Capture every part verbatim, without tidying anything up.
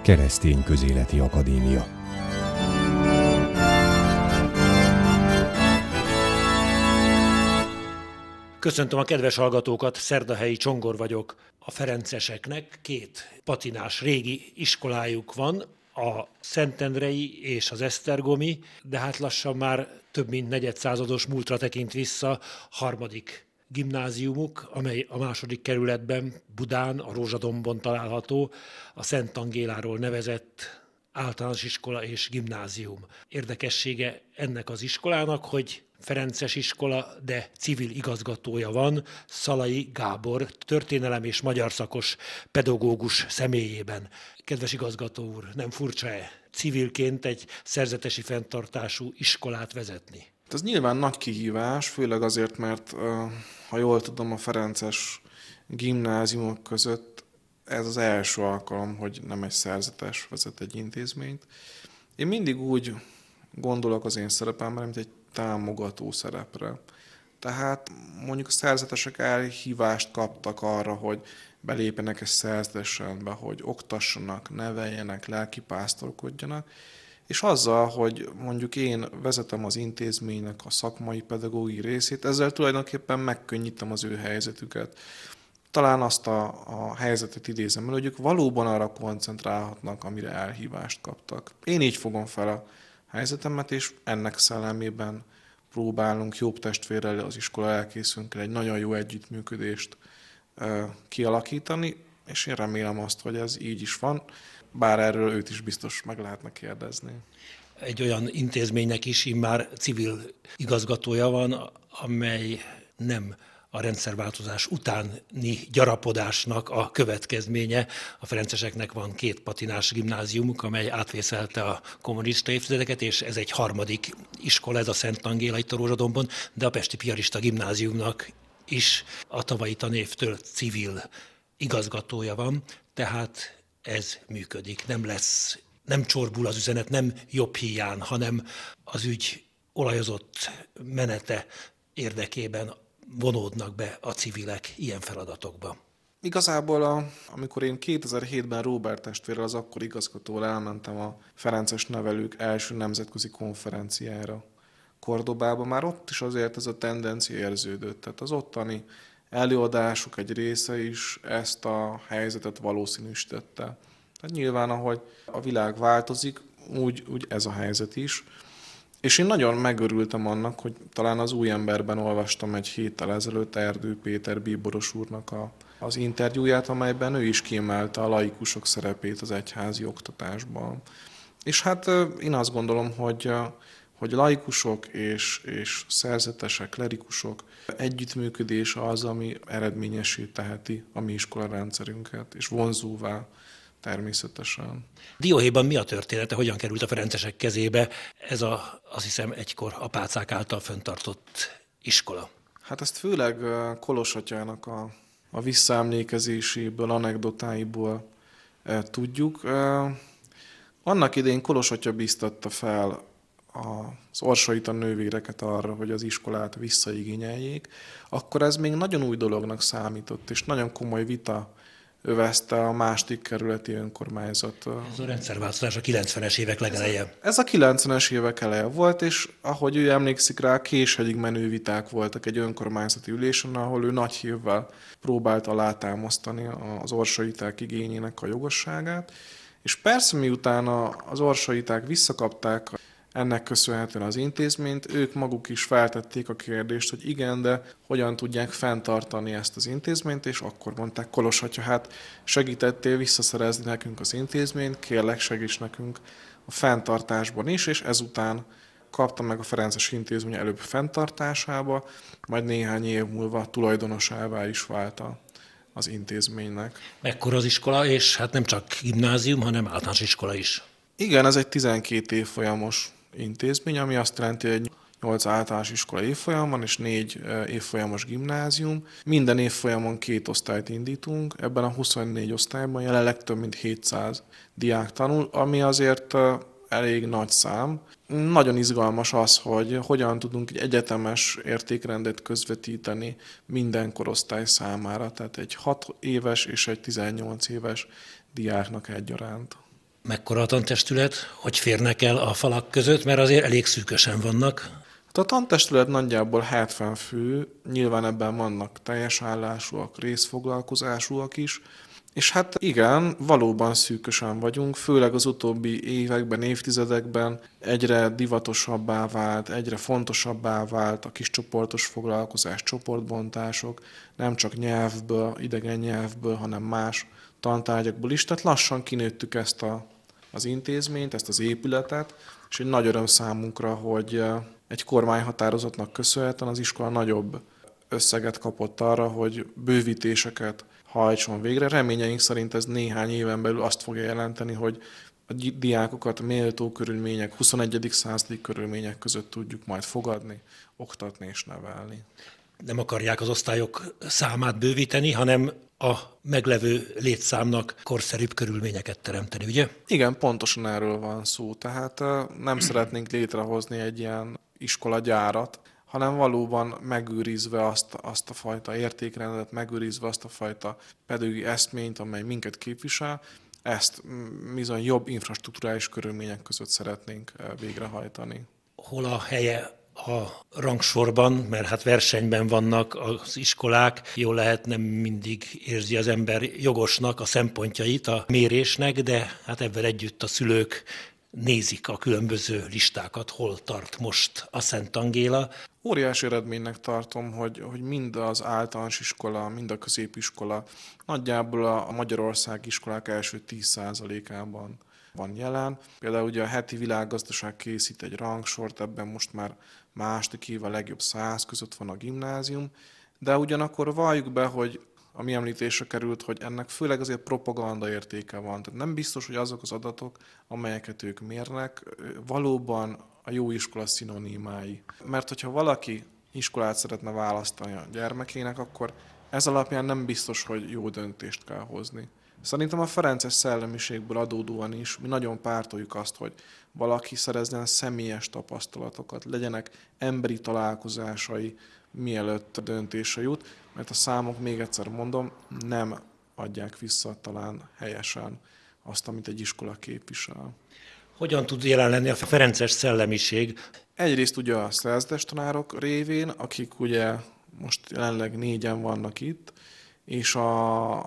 Keresztény Közéleti Akadémia. Köszöntöm a kedves hallgatókat, Szerdahelyi Csongor vagyok. A ferenceseknek két patinás régi iskolájuk van, a Szentendrei és az esztergomi, de hát lassan már több mint negyedszázados múltra tekint vissza harmadik gimnáziumuk, amely a második kerületben, Budán, a Rózsadombon található, a Szent Angéláról nevezett általános iskola és gimnázium. Érdekessége ennek az iskolának, hogy ferences iskola, de civil igazgatója van, Szalai Gábor, történelem és magyar szakos pedagógus személyében. Kedves igazgató úr, nem furcsa-e civilként egy szerzetesi fenntartású iskolát vezetni? Ez nyilván nagy kihívás, főleg azért, mert ha jól tudom, a ferences gimnáziumok között ez az első alkalom, hogy nem egy szerzetes vezet egy intézményt. Én mindig úgy gondolok az én szerepemre, mint egy támogató szerepre. Tehát mondjuk a szerzetesek elhívást kaptak arra, hogy belépjenek egy szerzetesrendbe, hogy oktassanak, neveljenek, lelkipásztorkodjanak, és azzal, hogy mondjuk én vezetem az intézménynek a szakmai pedagógiai részét, ezzel tulajdonképpen megkönnyítem az ő helyzetüket. Talán azt a, a helyzetet idézem el, hogy ők valóban arra koncentrálhatnak, amire elhívást kaptak. Én így fogom fel a helyzetemet, és ennek szellemében próbálunk jobb testvérrel az iskola elkészünkkel egy nagyon jó együttműködést e, kialakítani, és én remélem azt, hogy ez így is van, bár erről őt is biztos meg lehetne kérdezni. Egy olyan intézménynek is immár civil igazgatója van, amely nem a rendszerváltozás utáni gyarapodásnak a következménye. A ferenceseknek van két patinás gimnáziumuk, amely átvészelte a kommunista évtizedeket, és ez egy harmadik iskola, ez a Szent Angéla itt a Rózsadombon, de a pesti piarista gimnáziumnak is a tavalyi tanévtől civil igazgatója van, tehát ez működik. Nem lesz, nem csorbul az üzenet, nem jobb hiány, hanem az ügy olajozott menete érdekében vonódnak be a civilek ilyen feladatokba. Igazából, a, amikor én kétezer-hétben Róbert testvérrel, az akkor igazgatóval elmentem a ferences nevelők első nemzetközi konferenciára Kordobába, már ott is azért ez a tendencia érződött. Tehát az ottani előadások egy része is ezt a helyzetet valószínűsítette. Tehát nyilván, ahogy a világ változik, úgy, úgy ez a helyzet is. És én nagyon megörültem annak, hogy talán az Új Emberben olvastam egy héttel ezelőtt Erdő Péter bíboros úrnak a, az interjúját, amelyben ő is kiemelte a laikusok szerepét az egyházi oktatásban. És hát én azt gondolom, hogy, hogy laikusok és, és szerzetesek, klerikusok együttműködése az, ami eredményessé teheti a mi iskolarendszerünket, és vonzóvá természetesen. Dióhéjban mi a története, hogyan került a ferencesek kezébe ez a, azt hiszem, egykor apácák által fenntartott iskola? Hát ezt főleg Kolos atyának a, a visszaemlékezéséből, anekdotáiból e, tudjuk. E, annak idején Kolos atya bíztatta fel az Orsolita nővéreket arra, hogy az iskolát visszaigényeljék, akkor ez még nagyon új dolognak számított, és nagyon komoly vita övezte a második kerületi önkormányzat. Ez a rendszerváltozás a kilencvenes évek legeleje. Ez, ez a kilencvenes évek eleje volt, és ahogy ő emlékszik rá, késhegyig menő viták voltak egy önkormányzati ülésen, ahol ő nagy hívvel próbált alátámasztani az orsaiták igényének a jogosságát. És persze miután az orsaiták visszakapták ennek köszönhetően az intézményt, ők maguk is feltették a kérdést, hogy igen, de hogyan tudják fenntartani ezt az intézményt, és akkor mondták, Kolos atya, hát segítettél visszaszerezni nekünk az intézményt, kérlek segíts nekünk a fenntartásban is, és ezután kapta meg a ferences intézmény előbb fenntartásába, majd néhány év múlva tulajdonosává is vált az intézménynek. Mekkora az iskola, és hát nem csak gimnázium, hanem általános iskola is. Igen, ez egy tizenkét évfolyamos intézmény, ami azt jelenti, hogy nyolc általános iskola évfolyam van, és négy évfolyamos gimnázium. Minden évfolyamon két osztályt indítunk, ebben a huszonnégy osztályban jelenleg több mint hétszáz diák tanul, ami azért elég nagy szám. Nagyon izgalmas az, hogy hogyan tudunk egy egyetemes értékrendet közvetíteni minden korosztály számára, tehát egy hat éves és egy tizennyolc éves diáknak egyaránt. Mekkora a tantestület, hogy férnek el a falak között, mert azért elég szűkösen vannak. A tantestület nagyjából hetven fő, nyilván ebben vannak teljes állásúak, részfoglalkozásúak is, és hát igen, valóban szűkösen vagyunk, főleg az utóbbi években, évtizedekben egyre divatosabbá vált, egyre fontosabbá vált a kiscsoportos foglalkozás, csoportbontások, nem csak nyelvből, idegen nyelvből, hanem más tantárgyakból is. Tehát lassan kinőttük ezt a, az intézményt, ezt az épületet, és egy nagy öröm számunkra, hogy egy kormányhatározatnak köszönhetően az iskola nagyobb összeget kapott arra, hogy bővítéseket hajtson végre. Reményeink szerint ez néhány éven belül azt fogja jelenteni, hogy a diákokat méltó körülmények, huszonegyedik századi körülmények között tudjuk majd fogadni, oktatni és nevelni. Nem akarják az osztályok számát bővíteni, hanem a meglevő létszámnak korszerűbb körülményeket teremteni, ugye? Igen, pontosan erről van szó. Tehát nem szeretnénk létrehozni egy ilyen iskolagyárat, hanem valóban megőrizve azt, azt a fajta értékrendet, megőrizve azt a fajta pedagógiai eszményt, amely minket képvisel, ezt bizony jobb infrastrukturális körülmények között szeretnénk végrehajtani. Hol a helye a rangsorban, mert hát versenyben vannak az iskolák, jól lehet, nem mindig érzi az ember jogosnak a szempontjait a mérésnek, de hát ebben együtt a szülők nézik a különböző listákat, hol tart most a Szent Angéla. Óriási eredménynek tartom, hogy, hogy mind az általános iskola, mind a középiskola nagyjából a magyarországi iskolák első tíz százalékában van jelen. Például ugye a heti világgazdaság készít egy rangsort, ebben most már második év a legjobb száz között van a gimnázium, de ugyanakkor valljuk be, hogy ami említésre került, hogy ennek főleg azért propaganda értéke van. Tehát nem biztos, hogy azok az adatok, amelyeket ők mérnek, valóban a jó iskola szinonimái. Mert hogyha valaki iskolát szeretne választani a gyermekének, akkor ez alapján nem biztos, hogy jó döntést kell hozni. Szerintem a ferences szellemiségből adódóan is mi nagyon pártoljuk azt, hogy valaki szerezzen személyes tapasztalatokat, legyenek emberi találkozásai, mielőtt döntése jut, mert a számok, még egyszer mondom, nem adják vissza talán helyesen azt, amit egy iskola képvisel. Hogyan tud jelen lenni a ferences szellemiség? Egyrészt ugye a szerzetes tanárok révén, akik ugye most jelenleg négyen vannak itt, és a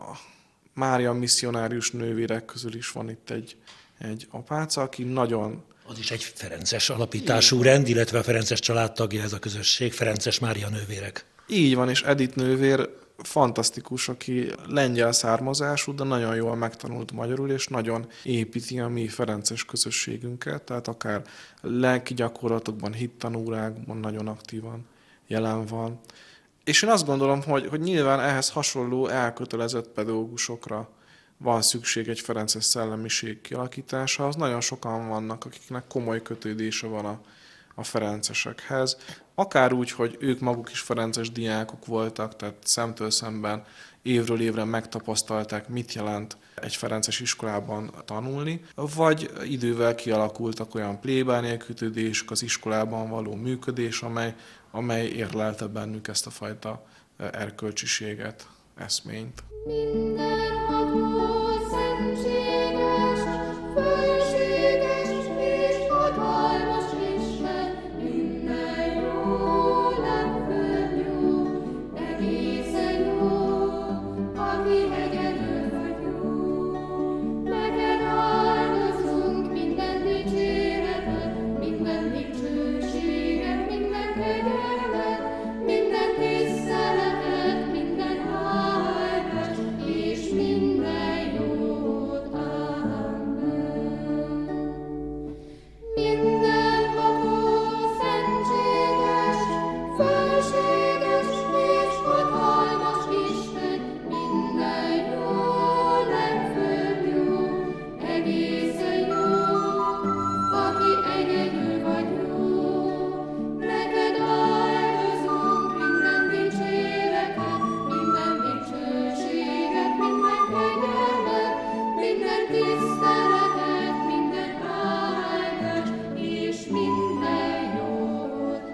Mária misszionárius nővérek közül is van itt egy, egy apáca, aki nagyon... Az is egy ferences alapítású rend, illetve a ferences családtagja ez a közösség, Ferences Mária nővérek. Így van, és Edith nővér fantasztikus, aki lengyel származású, de nagyon jól megtanult magyarul, és nagyon építi a mi ferences közösségünket, tehát akár lelki gyakorlatokban, hittanórákban nagyon aktívan jelen van. És én azt gondolom, hogy, hogy nyilván ehhez hasonló elkötelezett pedagógusokra van szükség egy ferences szellemiség kialakításához. Nagyon sokan vannak, akiknek komoly kötődése van a, a ferencesekhez. Akár úgy, hogy ők maguk is ferences diákok voltak, tehát szemtől szemben évről évre megtapasztalták, mit jelent egy ferences iskolában tanulni, vagy idővel kialakultak olyan plébániai kötődések, az iskolában való működés, amely, amely érlelte bennük ezt a fajta erkölcsiséget, eszményt. Mindenható, szentséges, fölséges és hatalmas Isten, minden jó, legfőbb jó, egészen jó, aki egyedül vagy jó. Neked áldozunk minden dicséretet, minden dicsőséget, minden kegyelmet, minden tiszteletet, minden áldást és minden jót. Amen. Mindenható, szentséges, fölséges és hatalmas Isten, minden jó, legfőbb jó, egészen jó, aki egyedül vagy jó. Neked áldozunk minden dicséretet, minden dicsőséget, minden kegyelmet, minden tiszteletet, minden áldást és minden jót.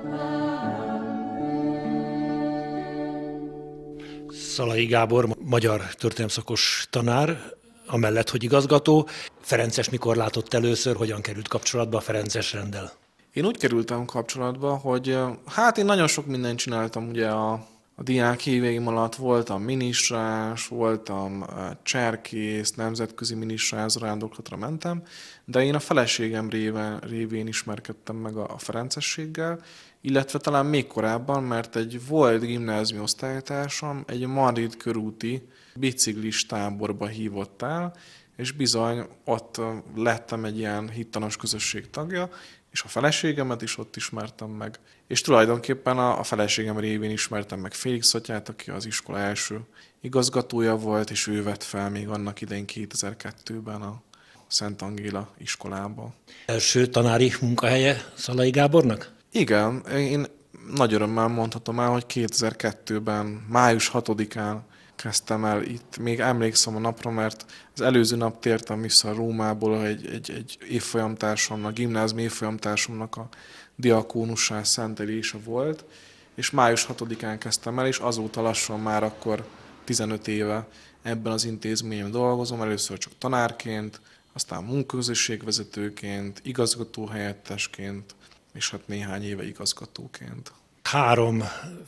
Amen. Szalai Gábor, magyar történelemszakos tanár, amellett, hogy igazgató. Ferences mikor látott először, hogyan került kapcsolatba a Ferences renddel? Én úgy kerültem kapcsolatba, hogy hát én nagyon sok mindent csináltam ugye a, a diák éveim alatt. Voltam minisztrás, voltam cserkész, nemzetközi minisztrás, zarándoklatra mentem, de én a feleségem révén, révén ismerkedtem meg a, a ferencességgel, illetve talán még korábban, mert egy volt gimnáziumi osztálytársam egy Margit körúti biciklis táborba hívott el, és bizony ott lettem egy ilyen hittanos közösség tagja, és a feleségemet is ott ismertem meg. És tulajdonképpen a, a feleségem révén ismertem meg Félix atyát, aki az iskola első igazgatója volt, és ő vett fel még annak idején kétezer-kettőben a Szent Angéla iskolába. Első tanári munkahelye Szalai Gábornak? Igen, én nagy örömmel mondhatom el, hogy kétezer-kettőben, május hatodikán kezdtem el itt. Még emlékszem a napra, mert az előző nap tértem vissza Rómából, egy, egy, egy évfolyamtársamnak, gimnáziumi évfolyamtársamnak a diakónussá szentelése volt, és május hatodikán kezdtem el, és azóta lassan már akkor tizenöt éve ebben az intézményben dolgozom, először csak tanárként, aztán munkaközösségvezetőként, igazgatóhelyettesként, és hát néhány éve igazgatóként. Három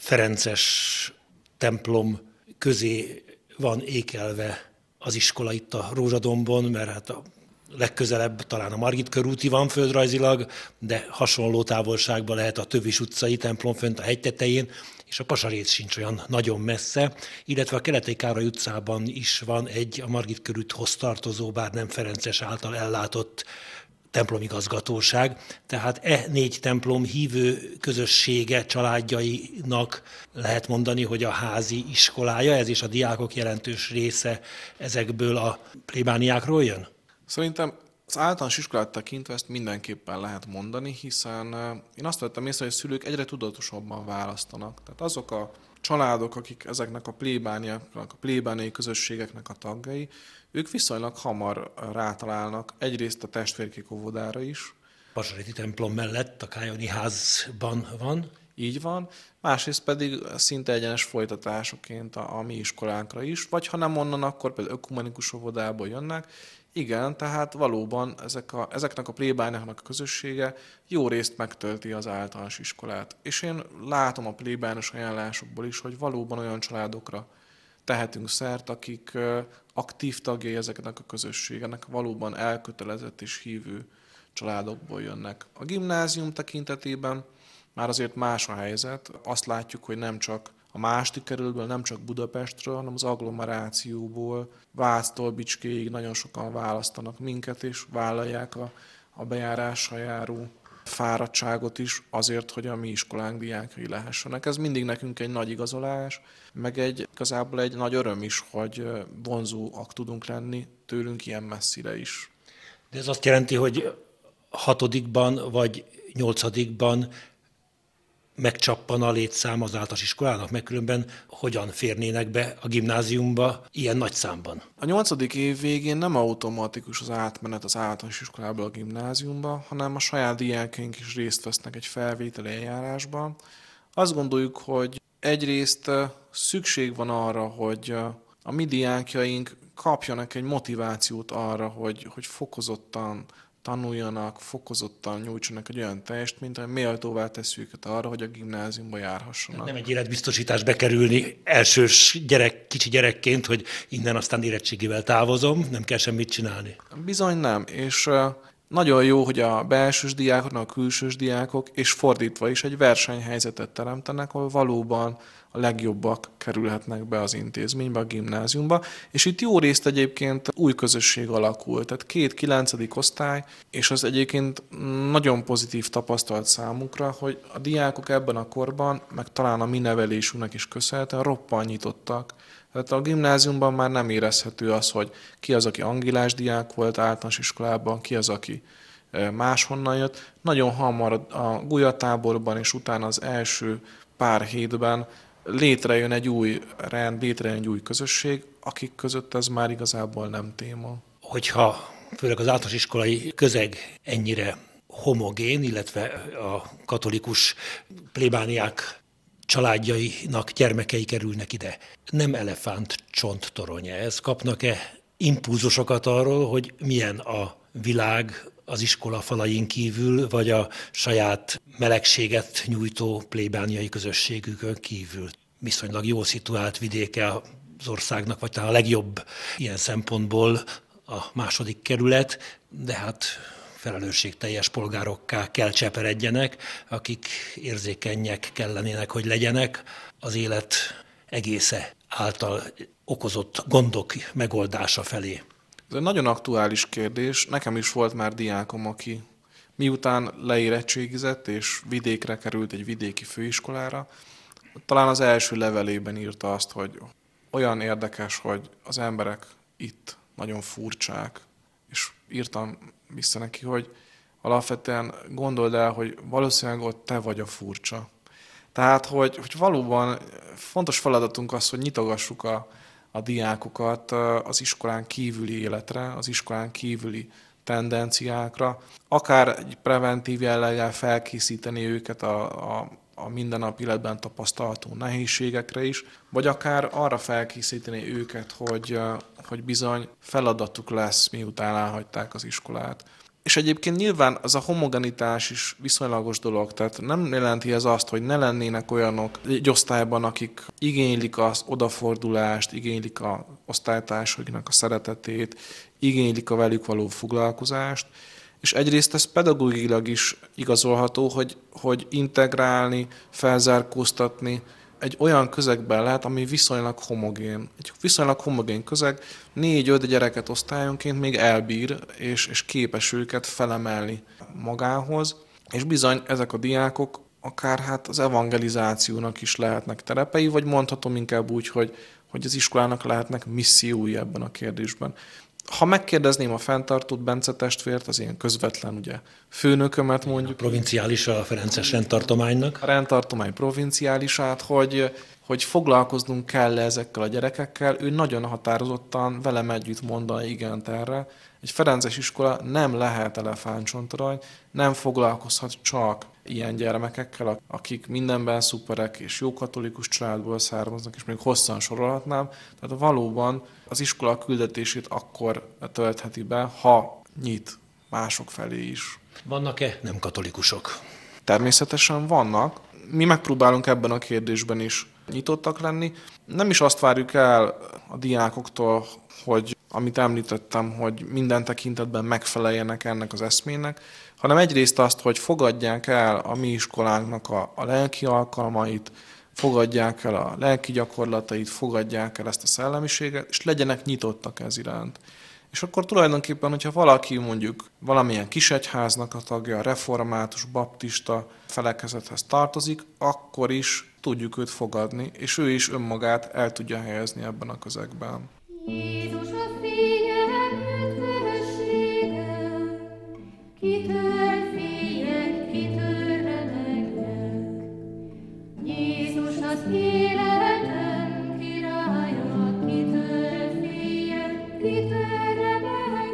ferences templom közé van ékelve az iskola itt a Rózsadombon, mert hát a legközelebb talán a Margit körúti van földrajzilag, de hasonló távolságban lehet a Tövis utcai templom fönt a hegy tetején, és a Pasarész sincs olyan nagyon messze, illetve a Keleti Károly utcában is van egy a Margit körúthoz tartozó, bár nem ferences által ellátott templomigazgatóság, tehát e négy templom hívő közössége, családjainak lehet mondani, hogy a házi iskolája, ez is a diákok jelentős része ezekből a plébániákról jön? Szerintem az általános iskolát tekintve ezt mindenképpen lehet mondani, hiszen én azt vettem észre, hogy a szülők egyre tudatosabban választanak. Tehát azok a családok, akik ezeknek a plébániáknak, a plébániai közösségeknek a tagjai, ők viszonylag hamar rátalálnak egyrészt a testvérkék óvodára is. Pasaréti templom mellett a Kályoni házban van. Így van. Másrészt pedig szinte egyenes folytatásoként a, a mi iskolánkra is, vagy ha nem onnan, akkor például ökumenikus óvodából jönnek. Igen, tehát valóban ezek a, ezeknek a plébániáknak a közössége jó részt megtölti az általános iskolát. És én látom a plébániás ajánlásokból is, hogy valóban olyan családokra tehetünk szert, akik aktív tagjai ezeknek a közösségnek, valóban elkötelezett és hívő családokból jönnek. A gimnázium tekintetében már azért más a helyzet. Azt látjuk, hogy nem csak a második kerületből, nem csak Budapestről, hanem az agglomerációból, Váctól Bicskéig nagyon sokan választanak minket, és vállalják a, a bejárással járó fáradtságot is azért, hogy a mi iskolánk diákjai lehessenek. Ez mindig nekünk egy nagy igazolás, meg egy, igazából egy nagy öröm is, hogy vonzóak tudunk lenni tőlünk ilyen messzire is. De ez azt jelenti, hogy hatodikban vagy nyolcadikban megcsappan a létszám az általános iskolának, meg különben hogyan férnének be a gimnáziumba ilyen nagy számban? A nyolcadik év végén nem automatikus az átmenet az általános iskolából a gimnáziumba, hanem a saját diákjaink is részt vesznek egy felvételi eljárásban. Azt gondoljuk, hogy egyrészt szükség van arra, hogy a mi diákjaink kapjanak egy motivációt arra, hogy, hogy fokozottan tanuljanak, fokozottan nyújtsanak egy olyan teljesítményt, ami méltóvá teszi őket arra, hogy a gimnáziumba járhassanak. Nem egy életbiztosítás bekerülni elsős gyerek, kicsi gyerekként, hogy innen aztán érettségével távozom, nem kell semmit csinálni. Bizony nem, és nagyon jó, hogy a belsős diákok, a külsős diákok, és fordítva is egy versenyhelyzetet teremtenek, ahol valóban a legjobbak kerülhetnek be az intézménybe, a gimnáziumba, és itt jó részt egyébként új közösség alakult, tehát két kilencedik osztály, és az egyébként nagyon pozitív tapasztalat számunkra, hogy a diákok ebben a korban, meg talán a mi nevelésünknek is köszönhetően roppant nyitottak. Tehát a gimnáziumban már nem érezhető az, hogy ki az, aki angilás diák volt általános iskolában, ki az, aki máshonnan jött. Nagyon hamar a gulyatáborban és utána az első pár hétben létrejön egy új rend, létrejön egy új közösség, akik között ez már igazából nem téma. Hogyha főleg az általános iskolai közeg ennyire homogén, illetve a katolikus plébániák családjainak gyermekei kerülnek ide, nem elefánt csonttorony ez? Kapnak-e impulzusokat arról, hogy milyen a világ az iskola falain kívül, vagy a saját melegséget nyújtó plébániai közösségükön kívül. Viszonylag jól szituált vidéke az országnak, vagy talán a legjobb ilyen szempontból a második kerület, de hát felelősségteljes polgárokká kell cseperedjenek, akik érzékenyek kellenének, hogy legyenek az élet egésze által okozott gondok megoldása felé. Ez egy nagyon aktuális kérdés. Nekem is volt már diákom, aki miután leérettségizett és vidékre került egy vidéki főiskolára, talán az első levelében írta azt, hogy olyan érdekes, hogy az emberek itt nagyon furcsák, és írtam vissza neki, hogy alapvetően gondold el, hogy valószínűleg ott te vagy a furcsa. Tehát, hogy, hogy valóban fontos feladatunk az, hogy nyitogassuk a, a diákokat az iskolán kívüli életre, az iskolán kívüli tendenciákra, akár egy preventív jelleggel felkészíteni őket a, a, a mindennap életben tapasztalható nehézségekre is, vagy akár arra felkészíteni őket, hogy, hogy bizony feladatuk lesz, miután elhagyták az iskolát. És egyébként nyilván az a homogenitás is viszonylagos dolog, tehát nem jelenti ez azt, hogy ne lennének olyanok egy osztályban, akik igénylik az odafordulást, igénylik az osztálytársaiknak a szeretetét, igénylik a velük való foglalkozást, és egyrészt ez pedagógiailag is igazolható, hogy, hogy integrálni, felzárkóztatni egy olyan közegben lehet, ami viszonylag homogén. Egy viszonylag homogén közeg négy-öt gyereket osztályonként még elbír, és, és képes őket felemelni magához, és bizony ezek a diákok akár hát az evangelizációnak is lehetnek terepei, vagy mondhatom inkább úgy, hogy, hogy az iskolának lehetnek missziói ebben a kérdésben. Ha megkérdezném a fenntartót, Bence testvért, az ilyen közvetlen ugye, főnökömet mondjuk. A provinciális a Ferences rendtartománynak. A rendtartomány provinciálisát, hogy, hogy foglalkoznunk kell ezekkel a gyerekekkel, ő nagyon határozottan velem együtt mondani igent erre. Egy ferences iskola nem lehet elefántcsontorony, nem foglalkozhat csak ilyen gyermekekkel, akik mindenben szuperek és jó katolikus családból származnak, és még hosszan sorolhatnám. Tehát valóban az iskola küldetését akkor töltheti be, ha nyit mások felé is. Vannak-e nem katolikusok? Természetesen vannak. Mi megpróbálunk ebben a kérdésben is nyitottak lenni. Nem is azt várjuk el a diákoktól, hogy amit említettem, hogy minden tekintetben megfeleljenek ennek az eszmének, hanem egyrészt azt, hogy fogadják el a mi iskolánknak a, a lelki alkalmait, fogadják el a lelki gyakorlatait, fogadják el ezt a szellemiséget, és legyenek nyitottak ez iránt. És akkor tulajdonképpen, hogyha valaki mondjuk valamilyen kisegyháznak a tagja, református, baptista felekezethez tartozik, akkor is tudjuk őt fogadni, és ő is önmagát el tudja helyezni ebben a közegben. Jézus a fényem üdvössége, kitől féljek, kitől remegjek. Jézus az életem királya, kitől féljek, kitől remegjek.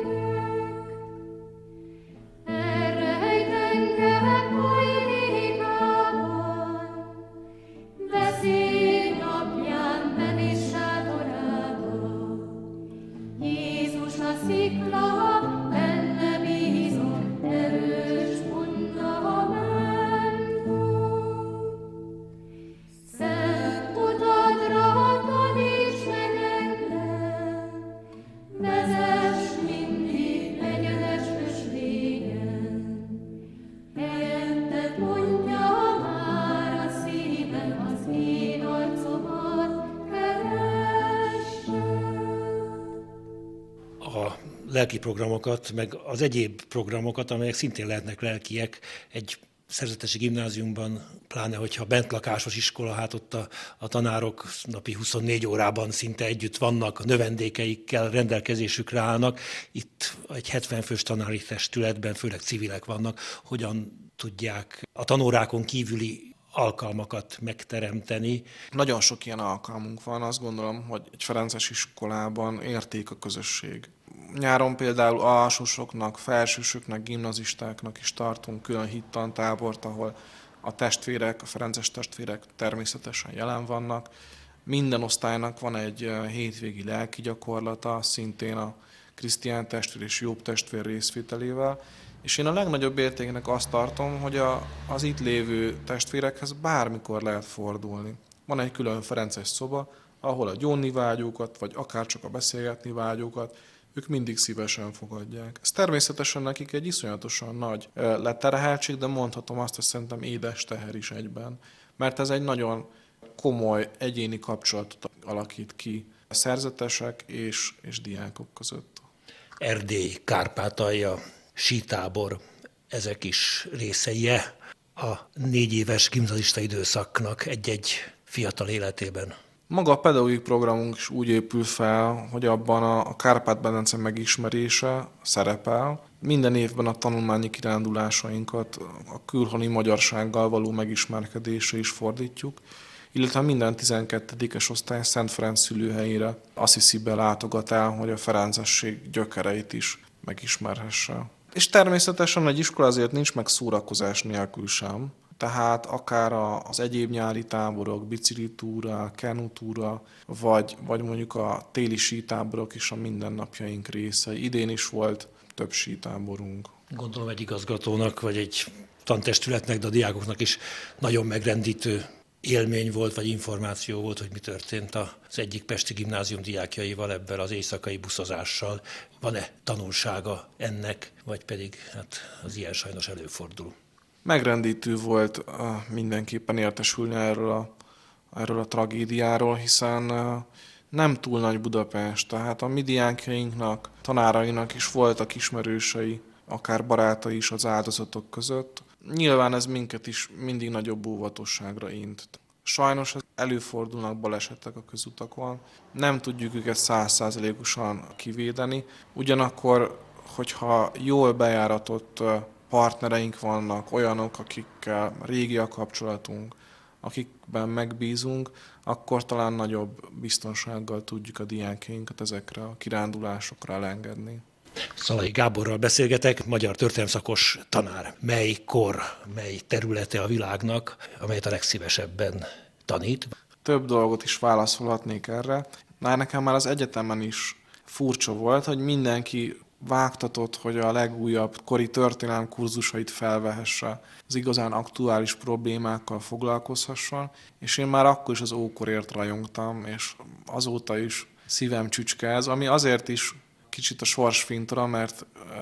Elrejt engem hajlékában, veszély napján nem is sátorában. Jézus a szikla, benne bízom, erős fundamentum. Szent utadra taníts meg engem, vezess mindig egyenes ösvényen. Helyetted mondja már a szívem, az én arcomat keresse. A lelki programokat, meg az egyéb programokat, amelyek szintén lehetnek lelkiek, egy szerzetesi gimnáziumban, pláne hogyha bentlakásos iskola, hát ott a, a tanárok napi huszonnégy órában szinte együtt vannak, a növendékeikkel rendelkezésükre állnak. Itt egy hetven fős tanári testületben, főleg civilek vannak, hogyan tudják a tanórákon kívüli alkalmakat megteremteni. Nagyon sok ilyen alkalmunk van, azt gondolom, hogy egy ferences iskolában érték a közösség. Nyáron például alsósoknak, felsősöknek, gimnazistáknak is tartunk külön hittantábort, ahol a testvérek, a ferences testvérek természetesen jelen vannak. Minden osztálynak van egy hétvégi lelki gyakorlata, szintén a Krisztián testvér és Jobb testvér részvételével, és én a legnagyobb értéknek azt tartom, hogy a, az itt lévő testvérekhez bármikor lehet fordulni. Van egy külön ferences szoba, ahol a gyónni vágyókat, vagy akár csak a beszélgetni vágyókat, ők mindig szívesen fogadják. Ez természetesen nekik egy iszonyatosan nagy leterheltség, de mondhatom azt, hogy szerintem édes teher is egyben. Mert ez egy nagyon komoly egyéni kapcsolatot alakít ki a szerzetesek és, és diákok között. Erdély, Kárpátalja, sítábor, ezek is részei-e a négy éves gimnazista időszaknak egy-egy fiatal életében? Maga a pedagógiai programunk is úgy épül fel, hogy abban a Kárpát-medence megismerése szerepel. Minden évben a tanulmányi kirándulásainkat a külhoni magyarsággal való megismerkedésre is fordítjuk, illetve minden tizenkettedikes osztály Szent Ferenc szülőhelyére Assisibe látogat el, hogy a ferencesség gyökereit is megismerhesse. És természetesen egy iskola azért nincs meg szórakozás nélkül sem. Tehát akár az egyéb nyári táborok, biciklitúra, kenutúra, vagy, vagy mondjuk a téli sítáborok is a mindennapjaink részei. Idén is volt több sítáborunk. Gondolom egy igazgatónak, vagy egy tantestületnek, de a diákoknak is nagyon megrendítő élmény volt, vagy információ volt, hogy mi történt az egyik pesti gimnázium diákjaival ebben az éjszakai buszozással. Van-e tanulsága ennek, vagy pedig hát az ilyen sajnos előfordul? Megrendítő volt mindenképpen értesülni erről a, erről a tragédiáról, hiszen nem túl nagy Budapest, tehát a mi diákjainknak, tanárainak is voltak ismerősei, akár barátai is az áldozatok között. Nyilván ez minket is mindig nagyobb óvatosságra int. Sajnos előfordulnak balesetek a közutakon, nem tudjuk őket száz százalékosan kivédeni, ugyanakkor, hogyha jól bejáratott partnereink vannak, olyanok, akikkel régi a kapcsolatunk, akikben megbízunk, akkor talán nagyobb biztonsággal tudjuk a diákjainkat ezekre a kirándulásokra elengedni. Szalai Gáborral beszélgetek, magyar történelemszakos tanár. Mely kor, mely területe a világnak, amelyet a legszívesebben tanít? Több dolgot is válaszolhatnék erre. Már nekem már az egyetemen is furcsa volt, hogy mindenki vágtatott, hogy a legújabb kori történelem kurzusait felvehesse, az igazán aktuális problémákkal foglalkozhasson, és én már akkor is az ókorért rajongtam, és azóta is szívem csücskáz, ami azért is kicsit a sorsfintora, mert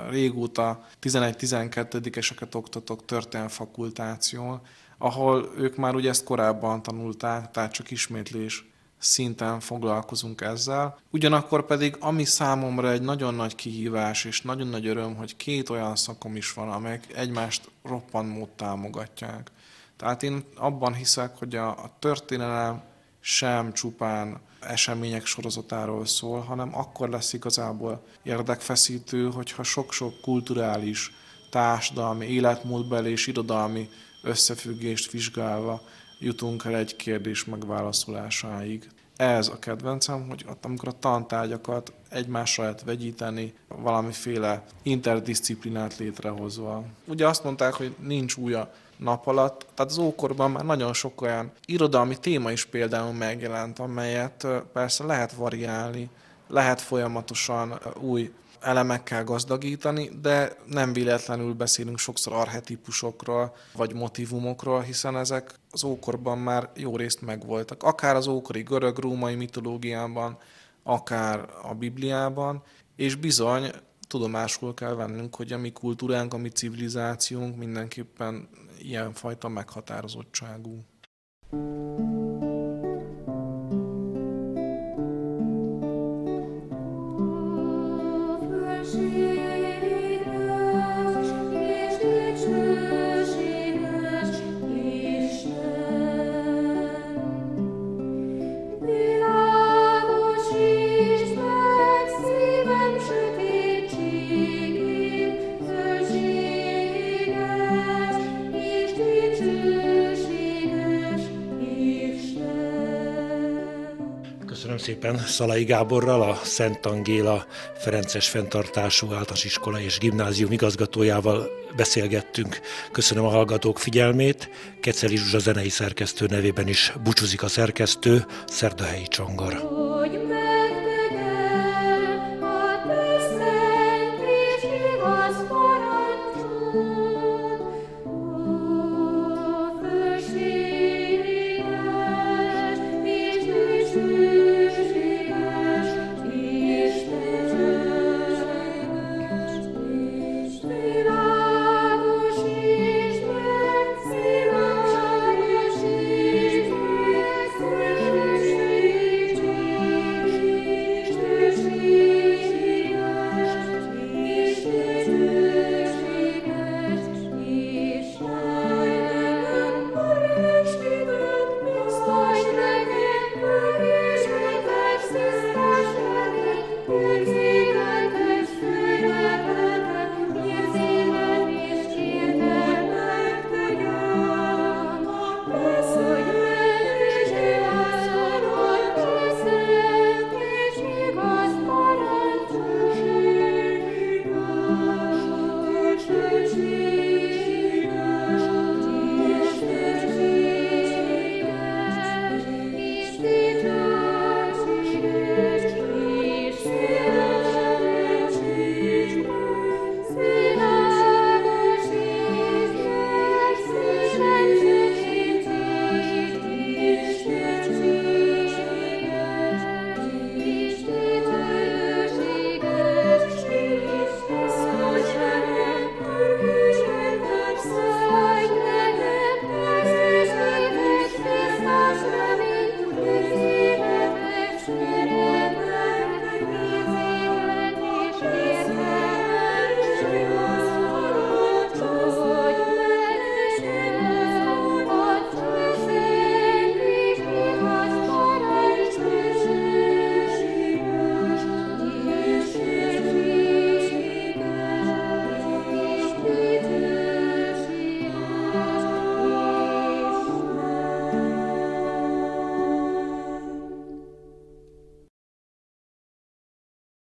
régóta tizenegy-tizenkettedikeseket oktatok történelmi fakultáción, ahol ők már ugye ezt korábban tanulták, tehát csak ismétlés szinten foglalkozunk ezzel. Ugyanakkor pedig, ami számomra egy nagyon nagy kihívás és nagyon nagy öröm, hogy két olyan szakom is van, amelyek egymást roppant mód támogatják. Tehát én abban hiszek, hogy a, a történelem sem csupán események sorozatáról szól, hanem akkor lesz igazából érdekfeszítő, hogyha sok-sok kulturális, társadalmi, életmódbeli és irodalmi összefüggést vizsgálva jutunk el egy kérdés megválaszolásáig. Ez a kedvencem, hogy amikor a tantárgyakat egymásra lehet vegyíteni, valamiféle interdisziplinát létrehozva. Ugye azt mondták, hogy nincs új a nap alatt, tehát az ókorban már nagyon sok olyan irodalmi téma is például megjelent, amelyet persze lehet variálni, lehet folyamatosan új elemekkel gazdagítani, de nem véletlenül beszélünk sokszor archetípusokról, vagy motivumokról, hiszen ezek az ókorban már jó részt megvoltak. Akár az ókori görög-római mitológiában, akár a Bibliában, és bizony tudomásul kell vennünk, hogy a mi kultúránk, a mi civilizációnk mindenképpen ilyenfajta meghatározottságú. És Köszönöm szépen. Szalai Gáborral, a Szent Angéla Ferences Fenntartású Általános Iskola és Gimnázium igazgatójával beszélgettünk. Köszönöm a hallgatók figyelmét. Keceli Zsuzsa zenei szerkesztő nevében is búcsúzik a szerkesztő, Szerdahelyi Csongor.